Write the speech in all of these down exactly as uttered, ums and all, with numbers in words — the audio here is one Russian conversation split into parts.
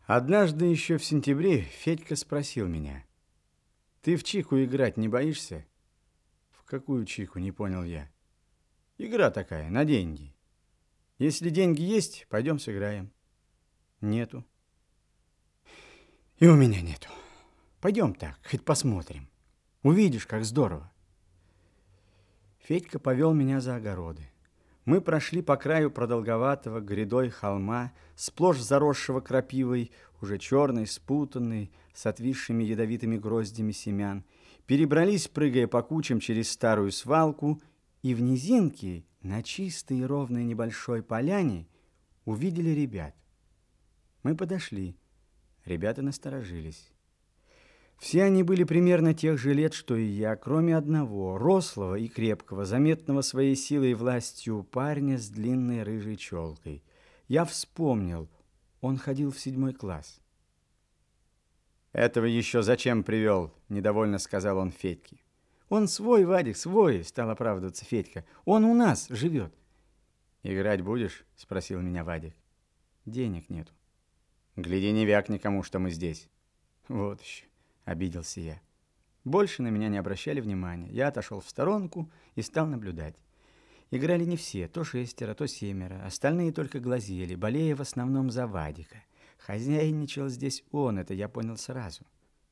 Однажды еще в сентябре Федька спросил меня: «Ты в чику играть не боишься?» «В какую чику?» — не понял я. «Игра такая, на деньги. Если деньги есть, пойдем сыграем». «Нету». «И у меня нету. Пойдем так, хоть посмотрим. Увидишь, как здорово». Федька повел меня за огороды. Мы прошли по краю продолговатого грядой холма, сплошь заросшего крапивой, уже черной, спутанной, с отвисшими ядовитыми гроздями семян, перебрались, прыгая по кучам, через старую свалку, и в низинке, на чистой и ровной небольшой поляне, увидели ребят. Мы подошли. Ребята насторожились. Все они были примерно тех же лет, что и я, кроме одного, рослого и крепкого, заметного своей силой и властью парня с длинной рыжей челкой. Я вспомнил, он ходил в седьмой класс. «Этого еще зачем привел?» – недовольно сказал он Федьке. «Он свой, Вадик, свой», – стал оправдываться Федька. «Он у нас живет». «Играть будешь?» – спросил меня Вадик. «Денег нету». «Гляди, не вяк никому, что мы здесь». «Вот еще». — обиделся я. Больше на меня не обращали внимания. Я отошел в сторонку и стал наблюдать. Играли не все, то шестеро, то семеро. Остальные только глазели, болея в основном за Вадика. Хозяйничал здесь он, это я понял сразу.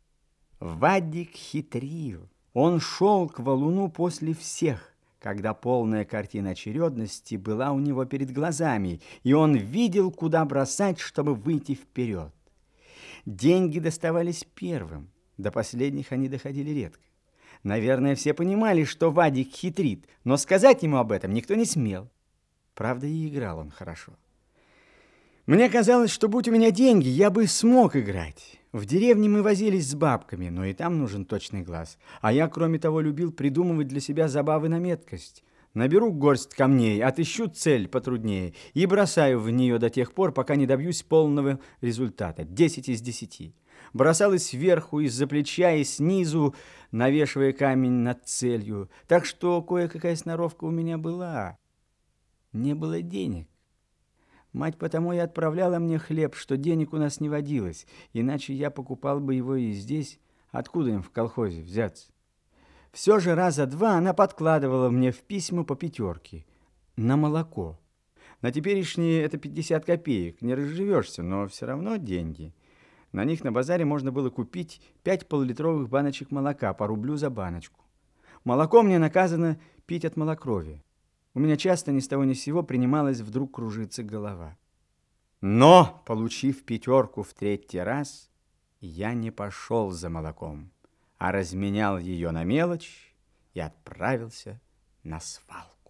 Вадик хитрил. Он шел к валуну после всех, когда полная картина очередности была у него перед глазами, и он видел, куда бросать, чтобы выйти вперед. Деньги доставались первым. До последних они доходили редко. Наверное, все понимали, что Вадик хитрит, но сказать ему об этом никто не смел. Правда, и играл он хорошо. Мне казалось, что будь у меня деньги, я бы смог играть. В деревне мы возились с бабками, но и там нужен точный глаз. А я, кроме того, любил придумывать для себя забавы на меткость. Наберу горсть камней, отыщу цель потруднее и бросаю в нее до тех пор, пока не добьюсь полного результата. Десять из десяти. Бросалась сверху, из-за плеча и снизу, навешивая камень над целью. Так что кое-какая сноровка у меня была. Не было денег. Мать потому и отправляла мне хлеб, что денег у нас не водилось, иначе я покупал бы его и здесь. Откуда им в колхозе взяться? Все же раза два она подкладывала мне в письма по пятерке на молоко. На теперешние это пятьдесят копеек, не разживешься, но все равно деньги. На них на базаре можно было купить пять полулитровых баночек молока по рублю за баночку. Молоко мне наказано пить от малокровия. У меня часто ни с того ни с сего принималась вдруг кружиться голова. Но, получив пятерку в третий раз, я не пошел за молоком, а разменял ее на мелочь и отправился на свалку.